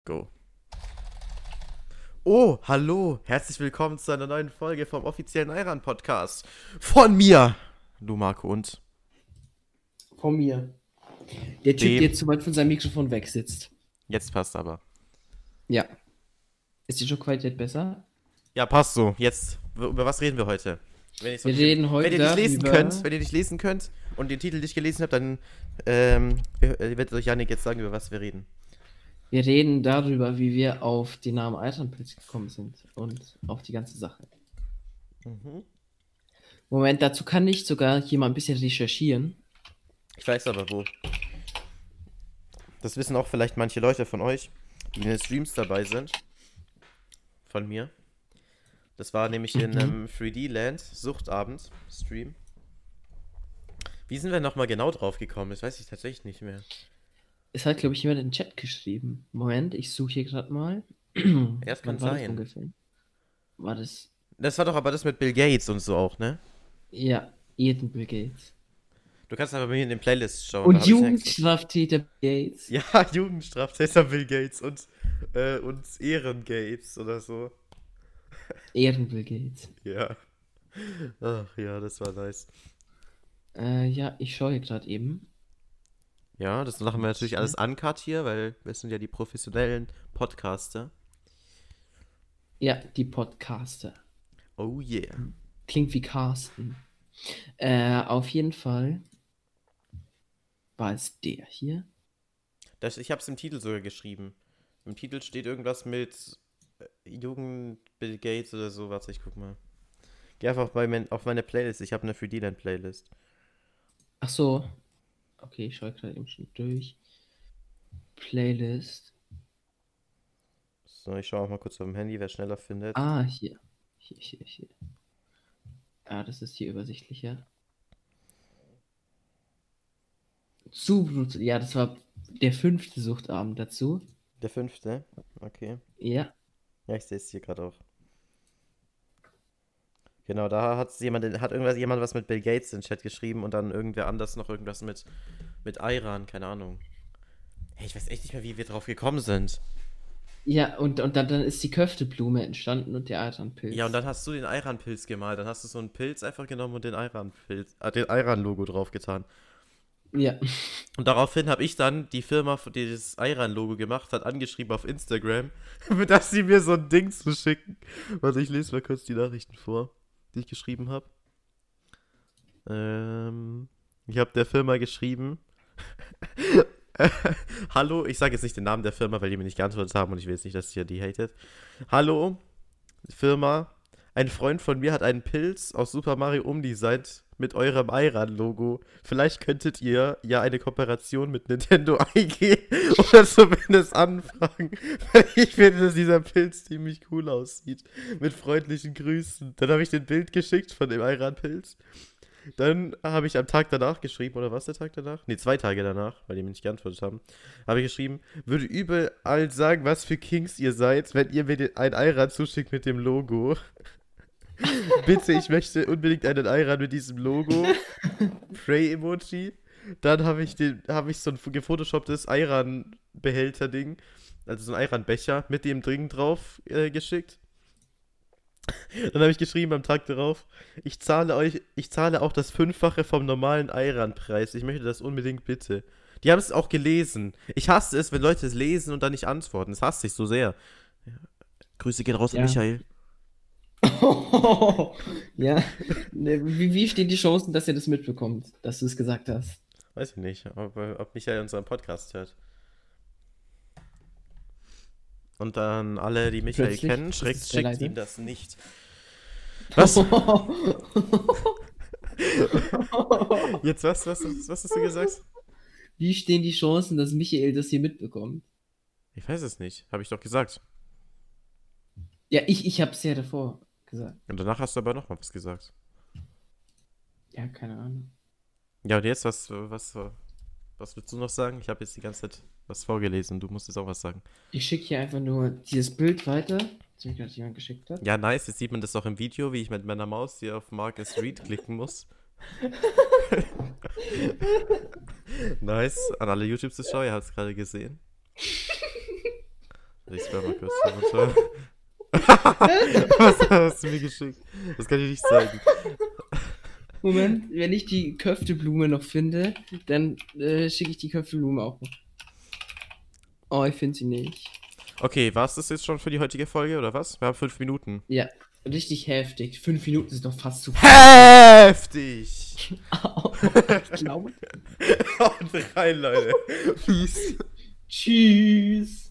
Go. Oh, hallo, herzlich willkommen zu einer neuen Folge vom offiziellen Iran-Podcast. Von mir, du Marco, und Von mir. Der Typ, der dem. jetzt zu weit von seinem Mikrofon weg sitzt. Jetzt passt aber. Ja. Ist die Showqualität besser? Ja, passt so. Jetzt, über was reden wir heute? Wenn, Wir reden wenn heute ihr nicht lesen könnt, darüber. wenn ihr nicht lesen könnt und den Titel nicht gelesen habt, dann wird euch Janik jetzt sagen, über was wir reden. Wir reden darüber, wie wir auf den Namen Alternpilz gekommen sind und auf die ganze Sache. Mhm. Moment, dazu kann ich sogar hier mal ein bisschen recherchieren. Ich weiß aber wo. Das wissen auch vielleicht manche Leute von euch, die in den Streams dabei sind. Von mir. Das war nämlich in einem 3D-Land Suchtabend Stream. Wie sind wir nochmal genau drauf gekommen? Das weiß ich tatsächlich nicht mehr. Es hat, glaube ich, jemand in den Chat geschrieben. Moment, ich suche hier gerade mal. Ja, das kann Wann war das sein. ungefähr? War das. Das war doch aber das mit Bill Gates und so auch, ne? Ja, Eden Bill Gates. Du kannst aber bei mir in den Playlists schauen, da Und habe ich einen extra. Jugendstraftäter Bill Gates. Ja, Jugendstraftäter Bill Gates und Ehrengates oder so. Ehren Bill Gates. Ja. Ach ja, das war nice. Ja, ich schaue hier gerade eben. Ja, das machen wir natürlich alles uncut hier, weil wir sind ja die professionellen Podcaster. Ja, die Podcaster. Oh yeah. Klingt wie Carsten. Auf jeden Fall war es der hier. Ich habe es im Titel sogar geschrieben. Im Titel steht irgendwas mit Jugend Bill Gates oder so. Warte, ich guck mal. Geh einfach auf meine Playlist. Ich habe eine 3D-Land-Playlist. Ach so. Okay, ich schaue gerade eben schon durch. Playlist. So, ich schaue auch mal kurz auf dem Handy, wer schneller findet. Ah, hier. Hier. Ah, das ist hier übersichtlicher. Zu brutal. Ja, das war der 5. Suchtabend dazu. Der 5. Okay. Ja. Ja, ich sehe es hier gerade auch. Genau, da hat jemand was mit Bill Gates in den Chat geschrieben und dann irgendwer anders noch irgendwas mit Iran, keine Ahnung. Hey, ich weiß echt nicht mehr, wie wir drauf gekommen sind. Ja, und dann ist die Köfteblume entstanden und der Alternpilz. Ja, und dann hast du den Iran-Pilz gemalt. Dann hast du so einen Pilz einfach genommen und den Iran-Logo draufgetan. Ja. Und daraufhin habe ich dann die Firma, die das Iran-Logo gemacht hat, angeschrieben auf Instagram, dass sie mir so ein Ding zuschicken. Warte, ich lese mal kurz die Nachrichten vor, die ich geschrieben habe. Ich habe der Firma geschrieben. Hallo, ich sage jetzt nicht den Namen der Firma, weil die mir nicht geantwortet haben und ich will jetzt nicht, dass ihr die hatet. Hallo, Firma. Ein Freund von mir hat einen Pilz aus Super Mario umdesignt mit eurem Iran-Logo. Vielleicht könntet ihr ja eine Kooperation mit Nintendo eingehen oder zumindest anfragen. Weil ich finde, dass dieser Pilz ziemlich cool aussieht. Mit freundlichen Grüßen. Dann habe ich den Bild geschickt von dem Iran-Pilz. Dann habe ich am Tag danach geschrieben, oder was der Tag danach? Ne, 2 Tage danach, weil die mir nicht geantwortet haben. Habe ich geschrieben, würde überall sagen, was für Kings ihr seid, wenn ihr mir ein Iran zuschickt mit dem Logo. Bitte, ich möchte unbedingt einen Iran mit diesem Logo. Pray-Emoji. Dann habe ich so ein gefotoshopptes Iran-Behälter-Ding, also so ein Iran-Becher mit dem Ding drauf geschickt. Dann habe ich geschrieben am Tag darauf, ich zahle auch das Fünffache vom normalen Iran-Preis. Ich möchte das unbedingt bitte. Die haben es auch gelesen. Ich hasse es, wenn Leute es lesen und dann nicht antworten. Das hasse ich so sehr. Ja. Grüße gehen raus an Ja. Michael. Ja. Ne, wie stehen die Chancen, dass er das mitbekommt, dass du es gesagt hast? Weiß ich nicht, ob Michael unseren Podcast hört. Und dann alle, die Michael Plötzlich kennen, ist es sehr schickt leise. ihm das nicht. Was? Jetzt was hast du gesagt? Wie stehen die Chancen, dass Michael das hier mitbekommt? Ich weiß es nicht, habe ich doch gesagt. Ja, ich habe es ja davor gesagt. Und danach hast du aber noch mal was gesagt. Ja, keine Ahnung. Ja, und jetzt, was willst du noch sagen? Ich habe jetzt die ganze Zeit was vorgelesen. Du musst jetzt auch was sagen. Ich schicke hier einfach nur dieses Bild weiter, das mir gerade jemand geschickt hat. Ja, nice. Jetzt sieht man das auch im Video, wie ich mit meiner Maus hier auf Marcus Reed klicken muss. Nice. An alle YouTube-Zuschauer, ihr habt es gerade gesehen. Ich spam mal kurz. Was hast du mir geschickt? Das kann ich nicht zeigen. Moment, wenn ich die Köfteblume noch finde, dann schicke ich die Köfteblume auch noch. Oh, ich finde sie nicht. Okay, war es das jetzt schon für die heutige Folge, oder was? Wir haben 5 Minuten. Ja, richtig heftig. 5 Minuten sind doch fast zu viel. Heftig! Ich glaube. Und rein, Leute. Peace. Tschüss.